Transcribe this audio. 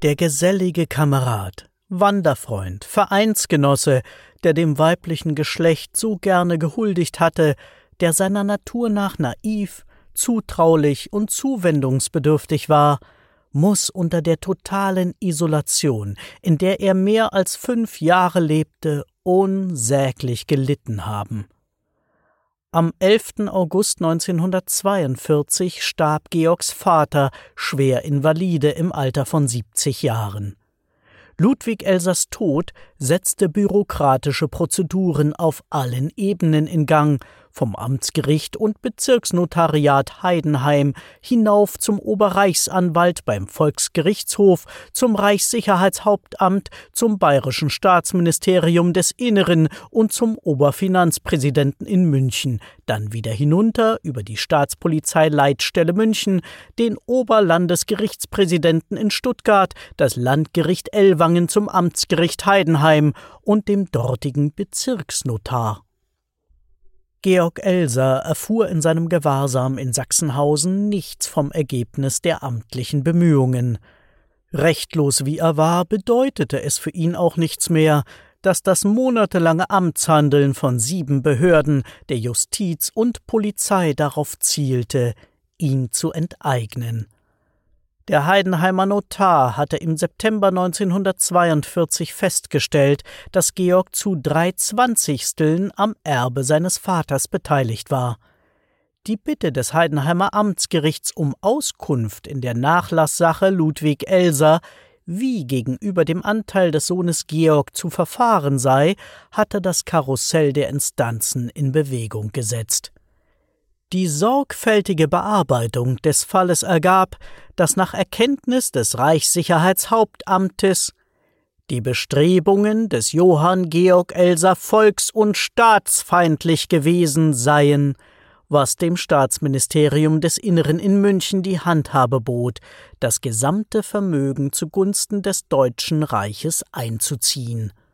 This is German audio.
Der gesellige Kamerad, Wanderfreund, Vereinsgenosse, der dem weiblichen Geschlecht so gerne gehuldigt hatte, der seiner Natur nach naiv, zutraulich und zuwendungsbedürftig war, muß unter der totalen Isolation, in der er mehr als 5 Jahre lebte, unsäglich gelitten haben. Am 11. August 1942 starb Georgs Vater, schwer invalide im Alter von 70 Jahren. Ludwig Elsers Tod setzte bürokratische Prozeduren auf allen Ebenen in Gang, vom Amtsgericht und Bezirksnotariat Heidenheim hinauf zum Oberreichsanwalt beim Volksgerichtshof, zum Reichssicherheitshauptamt, zum Bayerischen Staatsministerium des Inneren und zum Oberfinanzpräsidenten in München, dann wieder hinunter über die Staatspolizeileitstelle München, den Oberlandesgerichtspräsidenten in Stuttgart, das Landgericht Ellwangen zum Amtsgericht Heidenheim und dem dortigen Bezirksnotar. Georg Elser erfuhr in seinem Gewahrsam in Sachsenhausen nichts vom Ergebnis der amtlichen Bemühungen. Rechtlos wie er war, bedeutete es für ihn auch nichts mehr, dass das monatelange Amtshandeln von 7 Behörden, der Justiz und Polizei, darauf zielte, ihn zu enteignen. Der Heidenheimer Notar hatte im September 1942 festgestellt, dass Georg zu 3/20 am Erbe seines Vaters beteiligt war. Die Bitte des Heidenheimer Amtsgerichts um Auskunft in der Nachlasssache Ludwig Elser, wie gegenüber dem Anteil des Sohnes Georg zu verfahren sei, hatte das Karussell der Instanzen in Bewegung gesetzt. Die sorgfältige Bearbeitung des Falles ergab, dass nach Erkenntnis des Reichssicherheitshauptamtes die Bestrebungen des Johann Georg Elser volks- und staatsfeindlich gewesen seien, was dem Staatsministerium des Inneren in München die Handhabe bot, das gesamte Vermögen zugunsten des Deutschen Reiches einzuziehen.